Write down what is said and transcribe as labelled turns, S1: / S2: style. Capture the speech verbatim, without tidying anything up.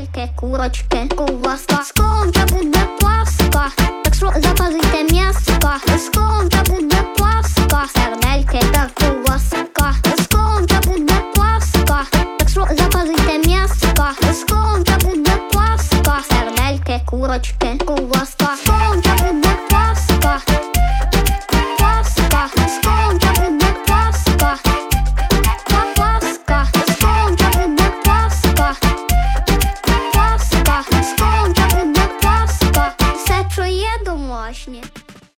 S1: Сердельки, курочки, ковбаска. Скоро буде Пасха, так що запалите м'яско. Скоро буде Пасха, сердельки та ковбаска. Скоро буде Пасха, так що запалите м'яско. Скоро буде Пасха, сердельки, курочки, ковбаска. Скоро буде Пасха.